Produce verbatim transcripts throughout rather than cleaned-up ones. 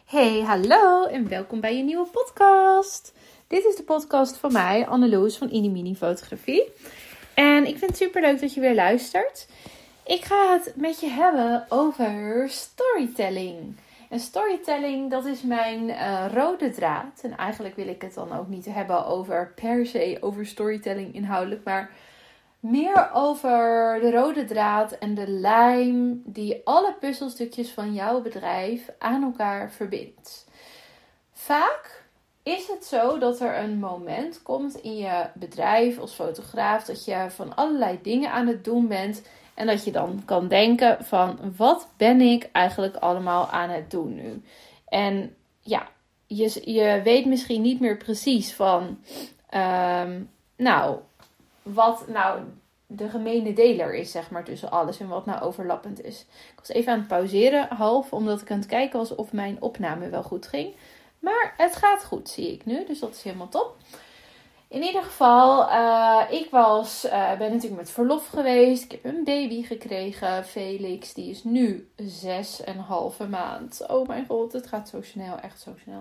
Hey, hallo en welkom bij een nieuwe podcast. Dit is de podcast van mij, Anneloes van Inimini Fotografie. En ik vind het super leuk dat je weer luistert. Ik ga het met je hebben over storytelling. En storytelling, dat is mijn uh, rode draad. En eigenlijk wil ik het dan ook niet hebben over per se over storytelling inhoudelijk, maar meer over de rode draad en de lijm die alle puzzelstukjes van jouw bedrijf aan elkaar verbindt. Vaak is het zo dat er een moment komt in je bedrijf als fotograaf dat je van allerlei dingen aan het doen bent en dat je dan kan denken van wat ben ik eigenlijk allemaal aan het doen nu? En ja, je, je weet misschien niet meer precies van um, nou... wat nou de gemene deler is, zeg maar, tussen alles en wat nou overlappend is. Ik was even aan het pauzeren, half, omdat ik aan het kijken was of mijn opname wel goed ging. Maar het gaat goed, zie ik nu, dus dat is helemaal top. In ieder geval, uh, ik was, uh, ben natuurlijk met verlof geweest. Ik heb een baby gekregen, Felix, die is nu zes en een halve maand. Oh mijn god, het gaat zo snel, echt zo snel.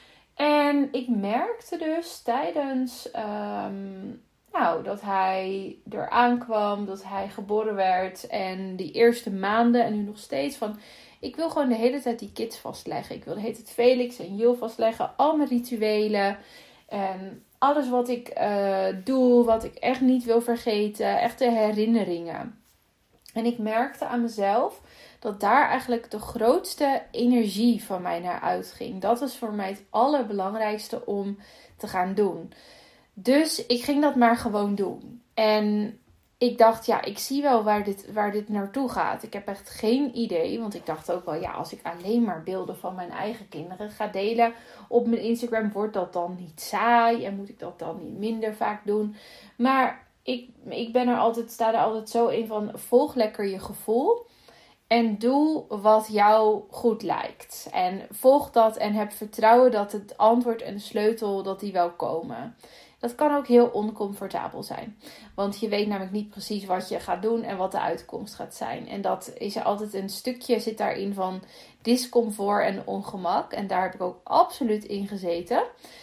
En ik merkte dus tijdens... Um, Nou, dat hij eraan kwam, dat hij geboren werd en die eerste maanden en nu nog steeds van... Ik wil gewoon de hele tijd die kids vastleggen. Ik wil de hele tijd Felix en Jul vastleggen. Al mijn rituelen en alles wat ik uh, doe, wat ik echt niet wil vergeten. Echte herinneringen. En ik merkte aan mezelf dat daar eigenlijk de grootste energie van mij naar uitging. Dat is voor mij het allerbelangrijkste om te gaan doen. Dus ik ging dat maar gewoon doen. En ik dacht, ja, ik zie wel waar dit, waar dit naartoe gaat. Ik heb echt geen idee. Want ik dacht ook wel, ja, als ik alleen maar beelden van mijn eigen kinderen ga delen op mijn Instagram, wordt dat dan niet saai? En moet ik dat dan niet minder vaak doen? Maar ik, ik ben er altijd, sta er altijd zo in van, volg lekker je gevoel. En doe wat jou goed lijkt. En volg dat en heb vertrouwen dat het antwoord en de sleutel, dat die wel komen. Dat kan ook heel oncomfortabel zijn. Want je weet namelijk niet precies wat je gaat doen en wat de uitkomst gaat zijn. En dat is altijd een stukje, zit daarin van discomfort en ongemak. En daar heb ik ook absoluut in gezeten.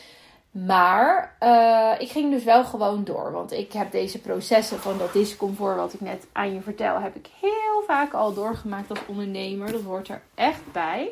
Maar uh, ik ging dus wel gewoon door. Want ik heb deze processen van dat discomfort wat ik net aan je vertel, heb ik heel vaak al doorgemaakt als ondernemer. Dat hoort er echt bij.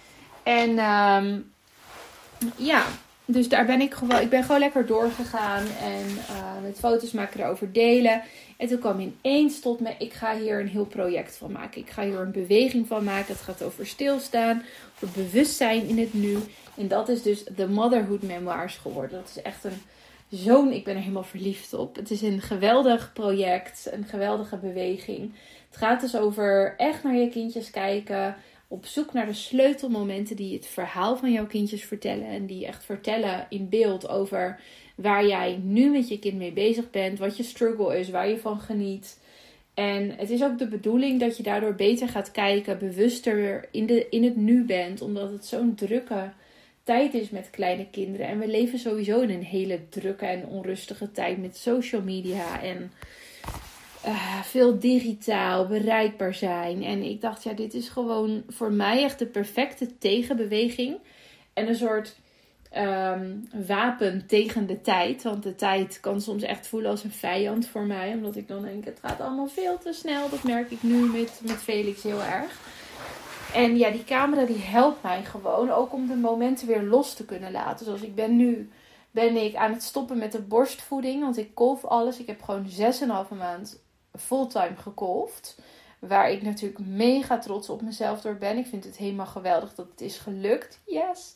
En um, ja... Dus daar ben ik gewoon, ik ben gewoon lekker doorgegaan en uh, met foto's maken erover delen. En toen kwam ineens tot me, ik ga hier een heel project van maken. Ik ga hier een beweging van maken. Het gaat over stilstaan, over bewustzijn in het nu. En dat is dus de Motherhood Memoirs geworden. Dat is echt een zo'n, ik ben er helemaal verliefd op. Het is een geweldig project, een geweldige beweging. Het gaat dus over echt naar je kindjes kijken. Op zoek naar de sleutelmomenten die het verhaal van jouw kindjes vertellen. En die echt vertellen in beeld over waar jij nu met je kind mee bezig bent. Wat je struggle is, waar je van geniet. En het is ook de bedoeling dat je daardoor beter gaat kijken. Bewuster in, de, in het nu bent. Omdat het zo'n drukke tijd is met kleine kinderen. En we leven sowieso in een hele drukke en onrustige tijd met social media en... Uh, veel digitaal bereikbaar zijn. En ik dacht, ja, dit is gewoon voor mij echt de perfecte tegenbeweging. En een soort um, wapen tegen de tijd. Want de tijd kan soms echt voelen als een vijand voor mij. Omdat ik dan denk, het gaat allemaal veel te snel. Dat merk ik nu met, met Felix heel erg. En ja, die camera die helpt mij gewoon. Ook om de momenten weer los te kunnen laten. Zoals ik ben nu... ben ik aan het stoppen met de borstvoeding. Want ik kolf alles. Ik heb gewoon zes en een halve maand fulltime gekolfd. Waar ik natuurlijk mega trots op mezelf door ben. Ik vind het helemaal geweldig dat het is gelukt. Yes.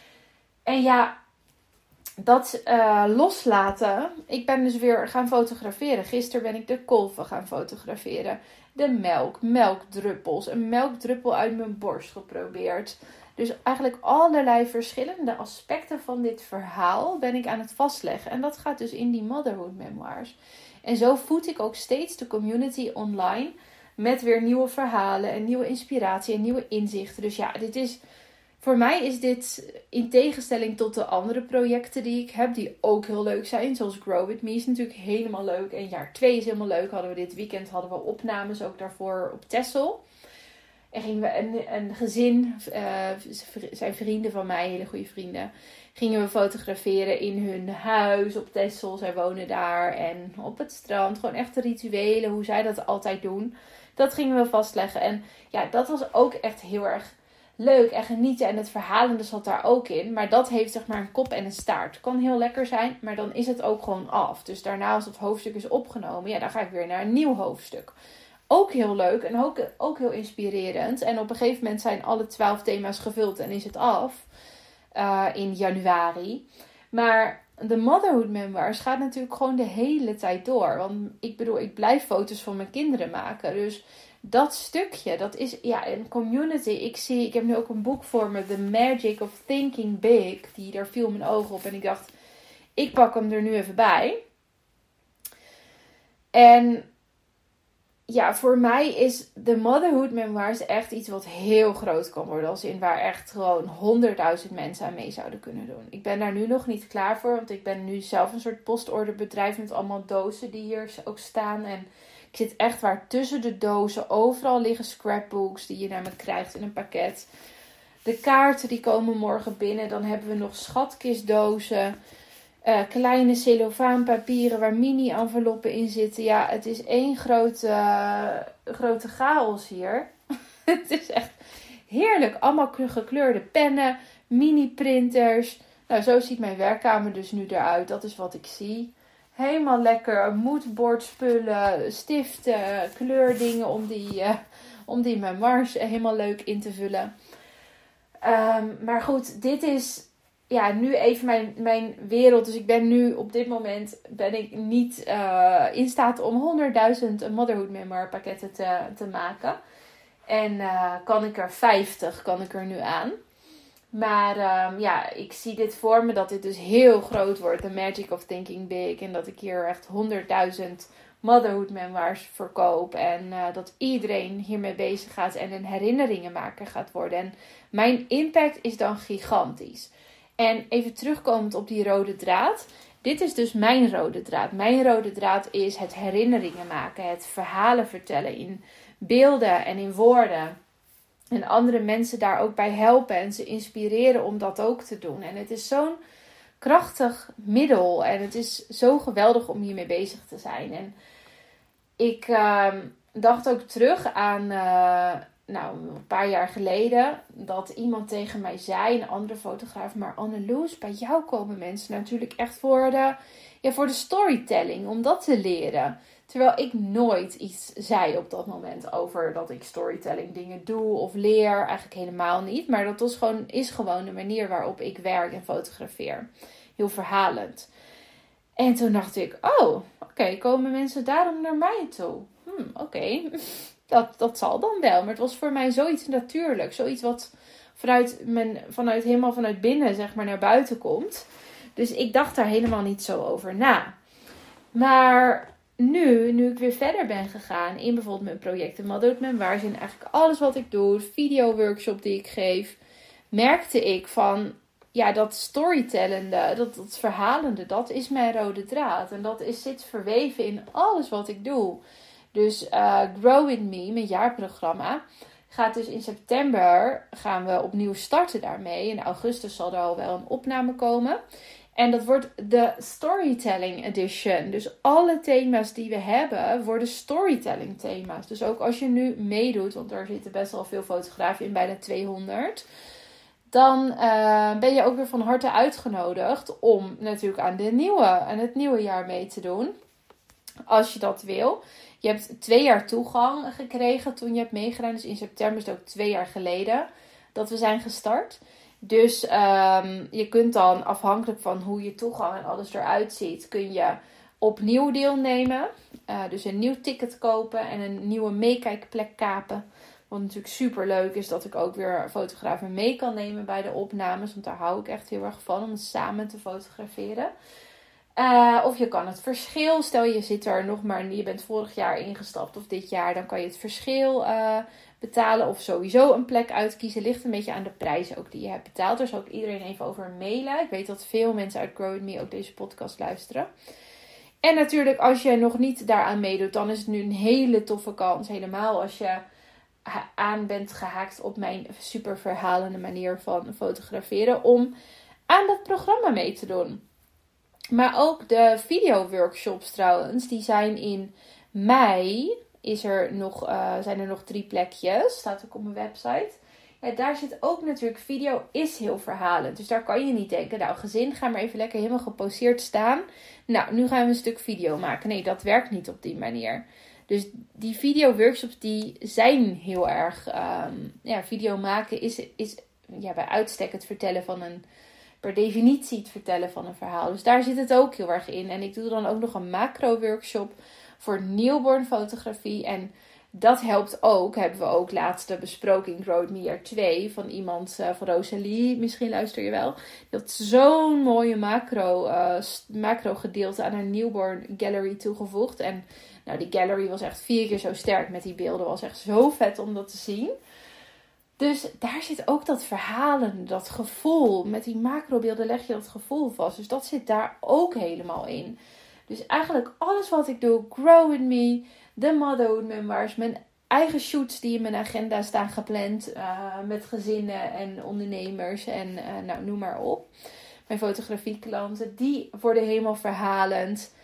En ja, dat uh, loslaten. Ik ben dus weer gaan fotograferen. Gisteren ben ik de kolven gaan fotograferen. De melk, melkdruppels. Een melkdruppel uit mijn borst geprobeerd. Dus eigenlijk allerlei verschillende aspecten van dit verhaal ben ik aan het vastleggen. En dat gaat dus in die Motherhood Memoirs. En zo voed ik ook steeds de community online met weer nieuwe verhalen en nieuwe inspiratie en nieuwe inzichten. Dus ja, dit is, voor mij is dit in tegenstelling tot de andere projecten die ik heb, die ook heel leuk zijn. Zoals Grow With Me is natuurlijk helemaal leuk. En jaar twee is helemaal leuk. Hadden we dit weekend hadden we opnames ook daarvoor op Texel. En gingen we een, een gezin, uh, zijn vrienden van mij, hele goede vrienden, gingen we fotograferen in hun huis op Texel. Zij wonen daar en op het strand. Gewoon echt de rituelen, hoe zij dat altijd doen. Dat gingen we vastleggen. En ja, dat was ook echt heel erg leuk en genieten. En het verhalende zat daar ook in. Maar dat heeft zeg maar een kop en een staart. Kan heel lekker zijn, maar dan is het ook gewoon af. Dus daarna als het hoofdstuk is opgenomen, ja, dan ga ik weer naar een nieuw hoofdstuk. Ook heel leuk en ook, ook heel inspirerend. En op een gegeven moment zijn alle twaalf thema's gevuld en is het af. Uh, in januari. Maar de Motherhood Memoirs gaat natuurlijk gewoon de hele tijd door. Want ik bedoel, ik blijf foto's van mijn kinderen maken. Dus dat stukje, dat is ja een community. Ik zie, ik heb nu ook een boek voor me, The Magic of Thinking Big. Die, daar viel mijn ogen op en ik dacht, ik pak hem er nu even bij. En ja, voor mij is de Motherhood Memoirs echt iets wat heel groot kan worden. Als in waar echt gewoon honderdduizend mensen aan mee zouden kunnen doen. Ik ben daar nu nog niet klaar voor. Want ik ben nu zelf een soort postorderbedrijf met allemaal dozen die hier ook staan. En ik zit echt waar tussen de dozen. Overal liggen scrapbooks die je naar me krijgt in een pakket. De kaarten die komen morgen binnen. Dan hebben we nog schatkistdozen. Uh, kleine cellofaanpapieren waar mini-enveloppen in zitten. Ja, het is één grote, uh, grote chaos hier. Het is echt heerlijk. Allemaal gekleurde pennen, mini-printers. Nou, zo ziet mijn werkkamer dus nu eruit. Dat is wat ik zie. Helemaal lekker. Moodboardspullen, stiften, kleurdingen om die, uh, om die memoirs helemaal leuk in te vullen. Um, maar goed, dit is ja, nu even mijn, mijn wereld. Dus ik ben nu op dit moment ben ik niet uh, in staat om honderdduizend Motherhood Memoir pakketten te, te maken. En uh, kan ik er vijftig, kan ik er nu aan. Maar um, ja, ik zie dit voor me dat dit dus heel groot wordt. The Magic of Thinking Big. En dat ik hier echt honderdduizend Motherhood Memoirs verkoop. En uh, dat iedereen hiermee bezig gaat en een herinneringenmaker gaat worden. En mijn impact is dan gigantisch. En even terugkomend op die rode draad. Dit is dus mijn rode draad. Mijn rode draad is het herinneringen maken. Het verhalen vertellen in beelden en in woorden. En andere mensen daar ook bij helpen en ze inspireren om dat ook te doen. En het is zo'n krachtig middel. En het is zo geweldig om hiermee bezig te zijn. En ik uh, dacht ook terug aan Uh, Nou, een paar jaar geleden, dat iemand tegen mij zei, een andere fotograaf, maar Anneloes, bij jou komen mensen natuurlijk echt voor de, ja, voor de storytelling, om dat te leren. Terwijl ik nooit iets zei op dat moment over dat ik storytelling dingen doe of leer, eigenlijk helemaal niet. Maar dat was gewoon, is gewoon de manier waarop ik werk en fotografeer. Heel verhalend. En toen dacht ik, oh, oké, okay, komen mensen daarom naar mij toe? Hmm, oké. Okay. Dat, dat zal dan wel. Maar het was voor mij zoiets natuurlijks. Zoiets wat vanuit, mijn, vanuit helemaal vanuit binnen zeg maar naar buiten komt. Dus ik dacht daar helemaal niet zo over na. Maar nu, nu ik weer verder ben gegaan in bijvoorbeeld mijn projecten Motherhood Memoirs, in eigenlijk alles wat ik doe, video-workshop die ik geef, merkte ik van, ja, dat storytellende, dat, dat verhalende, dat is mijn rode draad. En dat is, zit verweven in alles wat ik doe. Dus uh, Grow With Me, mijn jaarprogramma, gaat dus in september, gaan we opnieuw starten daarmee. In augustus zal er al wel een opname komen. En dat wordt de Storytelling Edition. Dus alle thema's die we hebben, worden storytelling thema's. Dus ook als je nu meedoet, want er zitten best wel veel fotografen in, bijna tweehonderd. Dan uh, ben je ook weer van harte uitgenodigd om natuurlijk aan, de nieuwe, aan het nieuwe jaar mee te doen. Als je dat wil. Je hebt twee jaar toegang gekregen toen je hebt meegedaan. Dus in september is het ook twee jaar geleden dat we zijn gstart. Dus um, je kunt dan afhankelijk van hoe je toegang en alles eruit ziet, kun je opnieuw deelnemen. Uh, dus een nieuw ticket kopen en een nieuwe meekijkplek kapen. Wat natuurlijk super leuk is dat ik ook weer fotografen mee kan nemen bij de opnames. Want daar hou ik echt heel erg van om samen te fotograferen. Uh, of je kan het verschil, stel je zit er nog maar, je bent vorig jaar ingestapt of dit jaar, dan kan je het verschil uh, betalen of sowieso een plek uitkiezen. Ligt een beetje aan de prijzen ook die je hebt betaald. Daar zal ik iedereen even over mailen. Ik weet dat veel mensen uit Grow With Me ook deze podcast luisteren. En natuurlijk als je nog niet daaraan meedoet, dan is het nu een hele toffe kans. Helemaal als je aan bent gehaakt op mijn super verhalende manier van fotograferen, om aan dat programma mee te doen. Maar ook de video workshops trouwens, die zijn in mei, is er nog, uh, zijn er nog drie plekjes, staat ook op mijn website. Ja, daar zit ook natuurlijk, video is heel verhalend. Dus daar kan je niet denken, nou gezin, ga maar even lekker helemaal geposeerd staan. Nou, nu gaan we een stuk video maken. Nee, dat werkt niet op die manier. Dus die video workshops die zijn heel erg, um, ja, video maken is, is ja, bij uitstek het vertellen van een, per definitie het vertellen van een verhaal. Dus daar zit het ook heel erg in. En ik doe dan ook nog een macro workshop voor newborn fotografie. En dat helpt ook, hebben we ook laatst besproken in Grow Me Year twee van iemand, uh, van Rosalie, misschien luister je wel. Die had zo'n mooie macro, uh, macro gedeelte aan haar newborn gallery toegevoegd. En nou, die gallery was echt vier keer zo sterk met die beelden. Was echt zo vet om dat te zien. Dus daar zit ook dat verhalen, dat gevoel. Met die macrobeelden leg je dat gevoel vast. Dus dat zit daar ook helemaal in. Dus eigenlijk alles wat ik doe, Grow With Me, de Motherhood Memoirs, mijn eigen shoots die in mijn agenda staan gepland. Uh, met gezinnen en ondernemers en uh, nou, noem maar op. Mijn fotografieklanten, die worden helemaal verhalend.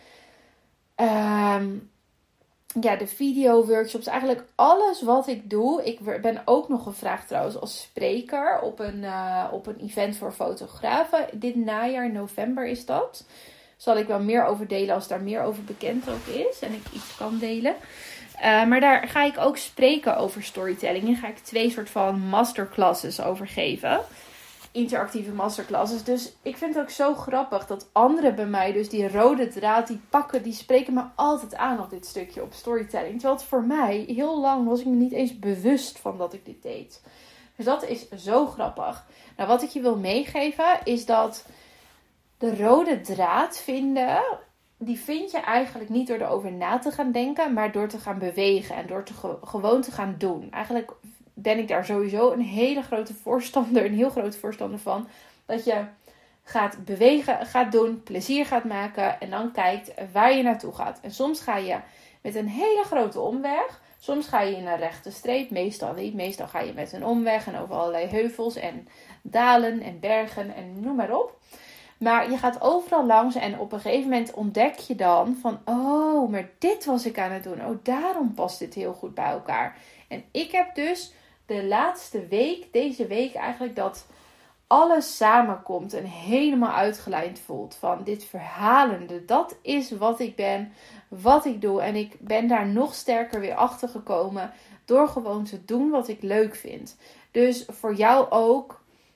Um, ja, de video workshops, eigenlijk alles wat ik doe. Ik ben ook nog gevraagd trouwens als spreker op een, uh, op een event voor fotografen. Dit najaar, in november is dat. Zal ik wel meer over delen als daar meer over bekend ook is. En ik iets kan delen. Uh, maar daar ga ik ook spreken over storytelling. En ga ik twee soort van masterclasses over geven. Interactieve masterclasses. Dus ik vind het ook zo grappig dat anderen bij mij, dus die rode draad, die pakken, die spreken me altijd aan op dit stukje op storytelling. Terwijl het voor mij, heel lang was ik me niet eens bewust van dat ik dit deed. Dus dat is zo grappig. Nou, wat ik je wil meegeven is dat de rode draad vinden, die vind je eigenlijk niet door erover na te gaan denken, maar door te gaan bewegen en door te ge- gewoon te gaan doen. Eigenlijk ben ik daar sowieso een hele grote voorstander, een heel grote voorstander van. Dat je gaat bewegen, gaat doen, plezier gaat maken en dan kijkt waar je naartoe gaat. En soms ga je met een hele grote omweg. Soms ga je in een rechte streep, meestal niet. Meestal ga je met een omweg en over allerlei heuvels en dalen en bergen en noem maar op. Maar je gaat overal langs en op een gegeven moment ontdek je dan van, oh, maar dit was ik aan het doen. Oh, daarom past dit heel goed bij elkaar. En ik heb dus de laatste week, deze week eigenlijk, dat alles samenkomt en helemaal uitgelijnd voelt. Van dit verhalende, dat is wat ik ben, wat ik doe. En ik ben daar nog sterker weer achter gekomen door gewoon te doen wat ik leuk vind. Dus voor jou ook,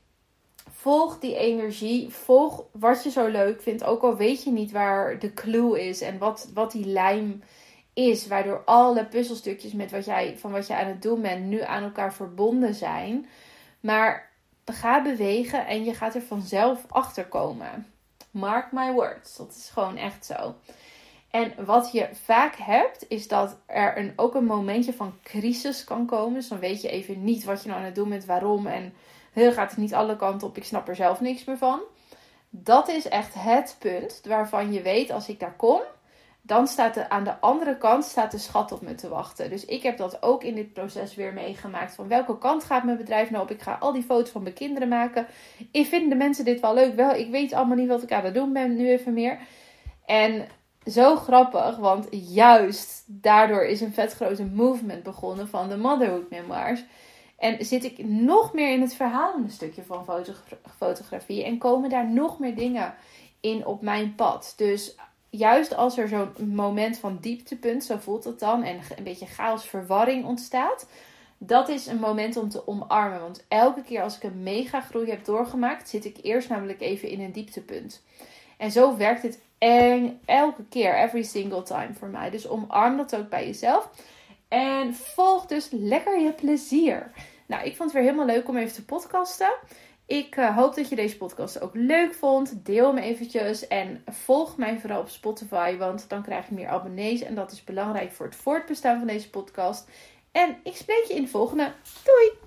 volg die energie, volg wat je zo leuk vindt. Ook al weet je niet waar de clue is en wat, wat die lijm is. Waardoor alle puzzelstukjes met wat jij, van wat je aan het doen bent nu aan elkaar verbonden zijn. Maar ga bewegen en je gaat er vanzelf achter komen. Mark my words. Dat is gewoon echt zo. En wat je vaak hebt, is dat er een, ook een momentje van crisis kan komen. Dus dan weet je even niet wat je nou aan het doen bent, waarom. En heel gaat het niet alle kanten op, ik snap er zelf niks meer van. Dat is echt het punt waarvan je weet, als ik daar kom, dan staat er aan de andere kant staat de schat op me te wachten. Dus ik heb dat ook in dit proces weer meegemaakt. Van welke kant gaat mijn bedrijf nou op? Ik ga al die foto's van mijn kinderen maken. Ik vind de mensen dit wel leuk? Wel, ik weet allemaal niet wat ik aan het doen ben nu even meer. En zo grappig, want juist daardoor is een vet grote movement begonnen van de Motherhood Memoirs. En zit ik nog meer in het verhalende stukje van fotogra- fotografie. En komen daar nog meer dingen in op mijn pad. Dus juist als er zo'n moment van dieptepunt, zo voelt het dan. En een beetje chaos, verwarring ontstaat. Dat is een moment om te omarmen. Want elke keer als ik een mega groei heb doorgemaakt, zit ik eerst namelijk even in een dieptepunt. En zo werkt het en elke keer, every single time voor mij. Dus omarm dat ook bij jezelf. En volg dus lekker je plezier. Nou, ik vond het weer helemaal leuk om even te podcasten. Ik uh, hoop dat je deze podcast ook leuk vond. Deel hem eventjes en volg mij vooral op Spotify. Want dan krijg je meer abonnees. En dat is belangrijk voor het voortbestaan van deze podcast. En ik spreek je in de volgende. Doei!